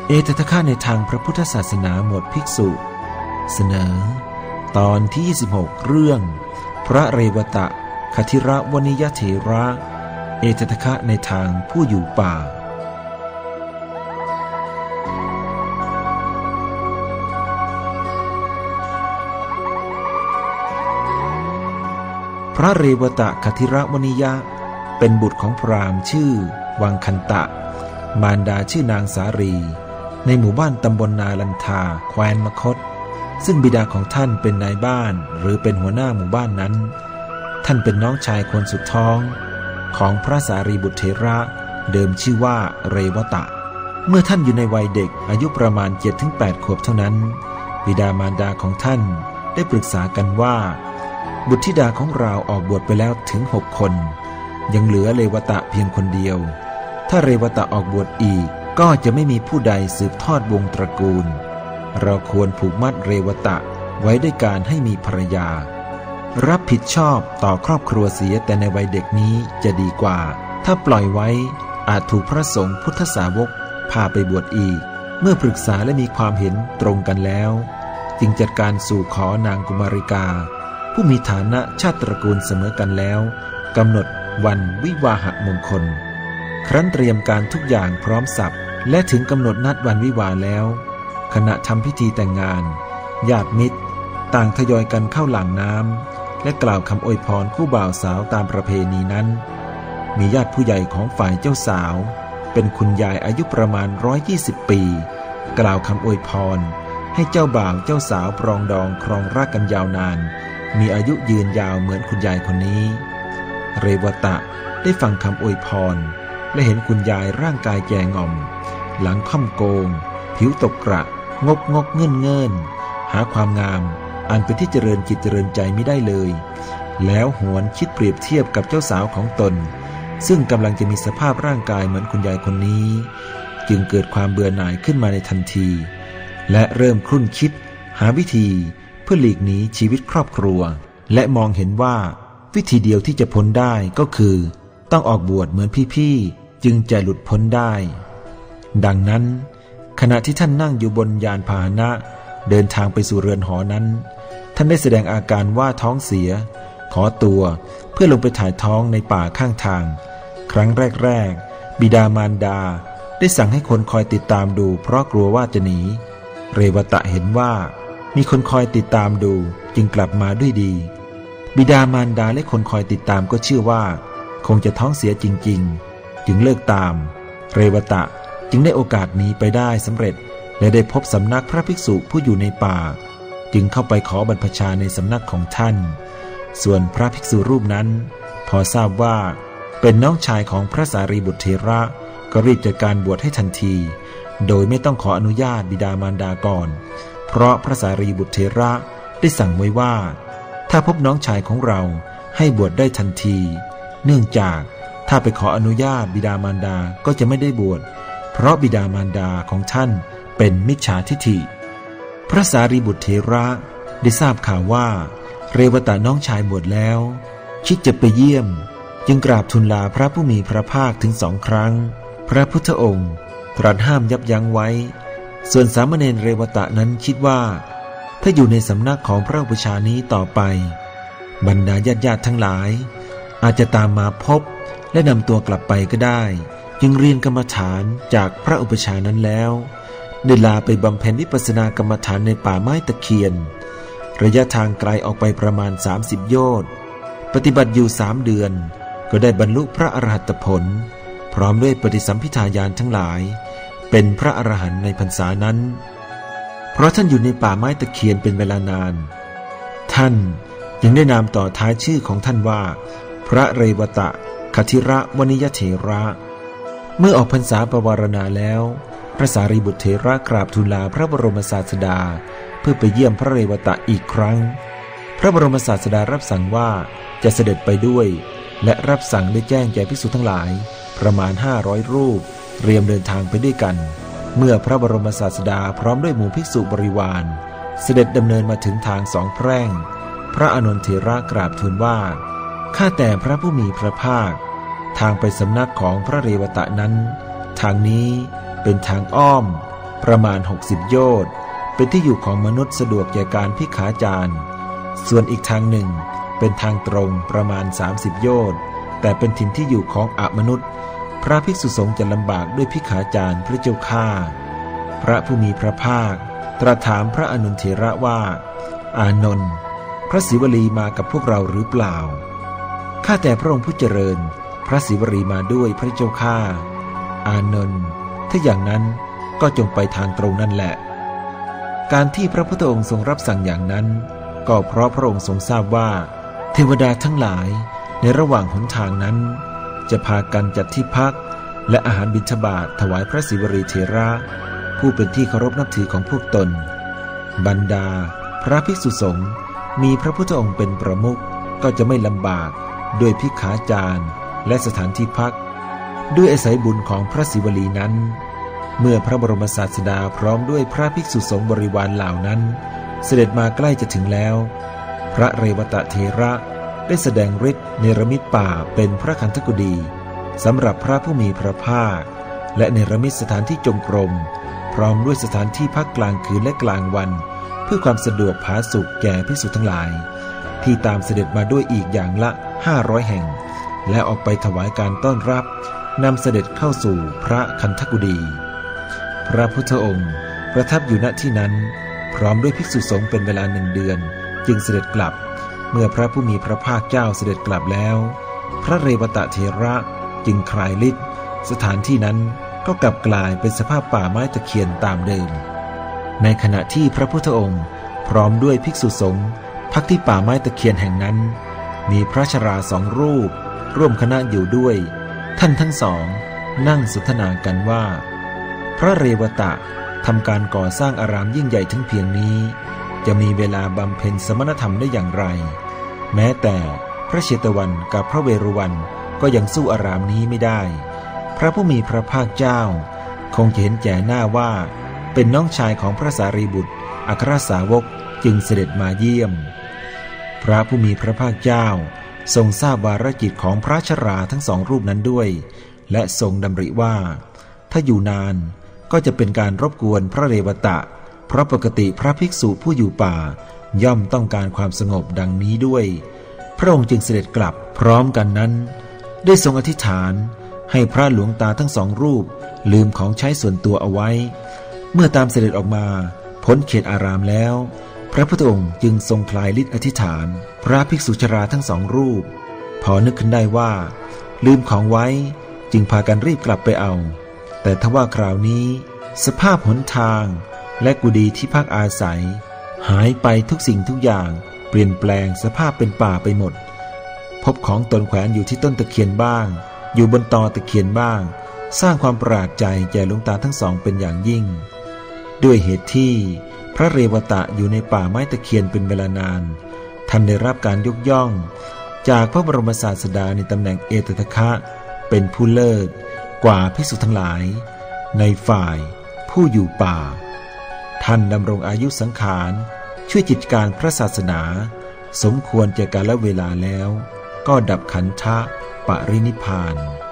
เอตทัคคะในทางพระพุทธศาสนาหมวดภิกษุเสนอตอนที่26เรื่องพระเรวตะคทิรวนิยเถระเอตทัคคะในทางผู้อยู่ป่าพระเรวตะคทิรวนิยะเป็นบุตรของพราหมณ์ชื่อวังคันตะมารดาชื่อนางสารีในหมู่บ้านตำบลนาลันทาแคว้นมคธซึ่งบิดาของท่านเป็นนายบ้านหรือเป็นหัวหน้าหมู่บ้านนั้นท่านเป็นน้องชายคนสุดท้องของพระสารีบุตรเถระเดิมชื่อว่าเรวตะเมื่อท่านอยู่ในวัยเด็กอายุประมาณ 7-8 ขวบเท่านั้นบิดามารดาของท่านได้ปรึกษากันว่าบุตรธิดาของเราออกบวชไปแล้วถึง6 คนยังเหลือเรวตะเพียงคนเดียวถ้าเรวตะออกบวชอีกก็จะไม่มีผู้ใดสืบทอดวงตระกูลเราควรผูกมัดเรวตะไว้ด้วยการให้มีภรรยารับผิดชอบต่อครอบครัวเสียแต่ในวัยเด็กนี้จะดีกว่าถ้าปล่อยไว้อาจถูกพระสงฆ์พุทธสาวกพาไปบวชอีกเมื่อปรึกษาและมีความเห็นตรงกันแล้วจึงจัดการสู่ขอนางกุมาริกาผู้มีฐานะชาติตระกูลเสมอกันแล้วกำหนดวันวิวาหมงคลครั้นเตรียมการทุกอย่างพร้อมสับและถึงกำหนดนัดวันวิวาแล้วขณะทำพิธีแต่งงานญาติมิตรต่างทยอยกันเข้าหลังน้ำและกล่าวคำอวยพรคู่บ่าวสาวตามประเพณีนั้นมีญาติผู้ใหญ่ของฝ่ายเจ้าสาวเป็นคุณยายอายุประมาณ120 ปีกล่าวคำอวยพรให้เจ้าบ่าวเจ้าสาวปรองดองครองรักกันยาวนานมีอายุยืนยาวเหมือนคุณยายคนนี้เรวตะได้ฟังคำอวยพรและเห็นคุณยายร่างกายแก่ง่อมหลังค่อมโกงผิวตกกระงกเงื่อนหาความงามอันเป็นที่เจริญจิตเจริญใจไม่ได้เลยแล้วหวนคิดเปรียบเทียบกับเจ้าสาวของตนซึ่งกำลังจะมีสภาพร่างกายเหมือนคุณยายคนนี้จึงเกิดความเบื่อหน่ายขึ้นมาในทันทีและเริ่มครุ่นคิดหาวิธีเพื่อหลีกหนีชีวิตครอบครัวและมองเห็นว่าวิธีเดียวที่จะพ้นได้ก็คือต้องออกบวชเหมือนพี่ๆจึงจะหลุดพ้นได้ดังนั้นขณะที่ท่านนั่งอยู่บนยานพาหนะเดินทางไปสู่เรือนหอนั้นท่านได้แสดงอาการว่าท้องเสียขอตัวเพื่อลงไปถ่ายท้องในป่าข้างทางครั้งแรกบิดามารดาได้สั่งให้คนคอยติดตามดูเพราะกลัวว่าจะหนีเรวตะเห็นว่ามีคนคอยติดตามดูจึงกลับมาด้วยดีบิดามารดาและคนคอยติดตามก็เชื่อว่าคงจะท้องเสียจริงๆจึงเลิกตามเรวตะจึงได้โอกาสหนีไปได้สำเร็จและได้พบสำนักพระภิกษุผู้อยู่ในป่าจึงเข้าไปขอบรรพชาในสำนักของท่านส่วนพระภิกษุรูปนั้นพอทราบว่าเป็นน้องชายของพระสารีบุตรเถระก็รีบจัดการบวชให้ทันทีโดยไม่ต้องขออนุญาตบิดามารดาก่อนเพราะพระสารีบุตรเถระได้สั่งไว้ว่าถ้าพบน้องชายของเราให้บวชได้ทันทีเนื่องจากถ้าไปขออนุญาตบิดามารดาก็จะไม่ได้บวชเพราะบิดามารดาของท่านเป็นมิจฉาทิฐิพระสารีบุตรเถระได้ทราบข่าวว่าเรวตะน้องชายบวชแล้วคิดจะไปเยี่ยมจึงกราบทูลลาพระผู้มีพระภาคถึง2 ครั้งพระพุทธองค์ตรัสห้ามยับยั้งไว้ส่วนสามเณรเรวตะนั้นคิดว่าถ้าอยู่ในสำนักของพระอุปัชฌาย์นี้ต่อไปบรรดาญาติทั้งหลายอาจจะตามมาพบและนำตัวกลับไปก็ได้จึงเรียนกรรมฐานจากพระอุปัชฌาย์นั้นแล้วได้ลาไปบำเพ็ญวิปัสสนากรรมฐานในป่าไม้ตะเคียนระยะทางไกลออกไปประมาณ30 โยชน์ปฏิบัติอยู่3 เดือนก็ได้บรรลุพระอรหัตผลพร้อมด้วยปฏิสัมภิทาญาณทั้งหลายเป็นพระอรหันต์ในพรรษานั้นเพราะท่านอยู่ในป่าไม้ตะเคียนเป็นเวลานานท่านยังได้นามต่อท้ายชื่อของท่านว่าพระเรวตะคทิรวนิยเถระเมื่อออกพรรษาปวารณาแล้วพระสารีบุตรเถระกราบทูลลาพระบรมศาสดาเพื่อไปเยี่ยมพระเรวตะอีกครั้งพระบรมศาสดารับสั่งว่าจะเสด็จไปด้วยและรับสั่งได้แจ้งแก่ภิกษุทั้งหลายประมาณ500 รูปเตรียมเดินทางไปด้วยกันเมื่อพระบรมศาสดาพร้อมด้วยหมู่ภิกษุบริวารเสด็จดำเนินมาถึงทาง2 แพร่งพระอานนทเถระกราบทูลว่าข้าแต่พระผู้มีพระภาคทางไปสำนักของพระเรวตะนั้นทางนี้เป็นทางอ้อมประมาณ60 โยชน์เป็นที่อยู่ของมนุษย์สะดวกแก่การภิกขาจาร ส่วนอีกทางหนึ่งเป็นทางตรงประมาณ30 โยชน์แต่เป็นถิ่นที่อยู่ของอมนุษย์พระภิกษุสงฆ์จะลำบากด้วยภิกขาจารพระเจ้าข้าพระผู้มีพระภาคตรัสถามพระอนุนเถระว่าอานนท์พระศิวลีมากับพวกเราหรือเปล่าข้าแต่พระองค์ผู้เจริญพระศิวลีมาด้วยพระเจ้าข้าอานนท์ถ้าอย่างนั้นก็จงไปทางตรงนั่นแหละการที่พระพุทธองค์ทรงรับสั่งอย่างนั้นก็เพราะพระองค์ทรงทราบว่าเทวดาทั้งหลายในระหว่างหนทางนั้นจะพากันจัดที่พักและอาหารบิณฑบาตถวายพระศิวลีเถระผู้เป็นที่เคารพนับถือของพวกตนบรรดาพระภิกษุสงฆ์มีพระพุทธองค์เป็นประมุขก็จะไม่ลำบากด้วยภิกขาจารและสถานที่พักด้วยอาศัยบุญของพระศิวลีนั้นเมื่อพระบรมศาสดาพร้อมด้วยพระภิกษุสงฆ์บริวารเหล่านั้นเสด็จมาใกล้จะถึงแล้วพระเรวตะเถระได้แสดงฤทธิ์เนรมิตป่าเป็นพระคันธกุฎีสำหรับพระผู้มีพระภาคและเนรมิตสถานที่จงกรมพร้อมด้วยสถานที่พักกลางคืนและกลางวันเพื่อความสะดวกผาสุกแก่ภิกษุทั้งหลายที่ตามเสด็จมาด้วยอีกอย่างละ500 แห่งและออกไปถวายการต้อนรับนำเสด็จเข้าสู่พระคันธกุฎีพระพุทธองค์ประทับอยู่ณที่นั้นพร้อมด้วยภิกษุสงฆ์เป็นเวลา1 เดือนจึงเสด็จกลับเมื่อพระผู้มีพระภาคเจ้าเสด็จกลับแล้วพระเรวตะเถระจึงคลายฤทธิ์สถานที่นั้นก็กลับกลายเป็นสภาพป่าไม้ตะเคียนตามเดิมในขณะที่พระพุทธองค์พร้อมด้วยภิกษุสงฆ์พักที่ป่าไม้ตะเคียนแห่งนั้นมีพระชรา2 รูปร่วมคณะอยู่ด้วยท่านทั้งสองนั่งสนทนากันว่าพระเรวตะทำการก่อสร้างอารามยิ่งใหญ่ถึงเพียงนี้จะมีเวลาบำเพ็ญสมณธรรมได้อย่างไรแม้แต่พระเชตวันกับพระเวรุวันก็ยังสู้อารามนี้ไม่ได้พระผู้มีพระภาคเจ้าคงจะเห็นแก่หน้าว่าเป็นน้องชายของพระสารีบุตรอัครสาวกจึงเสด็จมาเยี่ยมพระผู้มีพระภาคเจ้าทรงทราบวาระจิตของพระชราทั้ง2 รูปนั้นด้วยและทรงดำริว่าถ้าอยู่นานก็จะเป็นการรบกวนพระเรวตะเพราะปกติพระภิกษุผู้อยู่ป่าย่อมต้องการความสงบดังนี้ด้วยพระองค์จึงเสด็จกลับพร้อมกันนั้นได้ทรงอธิษฐานให้พระหลวงตาทั้ง2 รูปลืมของใช้ส่วนตัวเอาไว้เมื่อตามเสด็จออกมาพ้นเขตอารามแล้วพระพุทธองค์จึงทรงคลายฤทธิ์อธิษฐานพระภิกษุชราทั้ง2 รูปพอนึกขึ้นได้ว่าลืมของไว้จึงพากันรีบกลับไปเอาแต่ทว่าคราวนี้สภาพหนทางและกุฏิที่พักอาศัยหายไปทุกสิ่งทุกอย่างเปลี่ยนแปลงสภาพเป็นป่าไปหมดพบของตนแขวนอยู่ที่ต้นตะเคียนบ้างอยู่บนตอตะเคียนบ้างสร้างความประหลาดใจแก่หลวงตาทั้งสองเป็นอย่างยิ่งด้วยเหตุที่พระเรวตะอยู่ในป่าไม้ตะเคียนเป็นเวลานานท่านได้รับการยกย่องจากพระบรมศาสดาในตำแหน่งเอตทัคคะเป็นผู้เลิศกว่าภิกษุทั้งหลายในฝ่ายผู้อยู่ป่าท่านดำรงอายุสังขารช่วยกิจการพระศาสนาสมควรแก่กาลเวลาแล้วก็ดับขันธะปรินิพพาน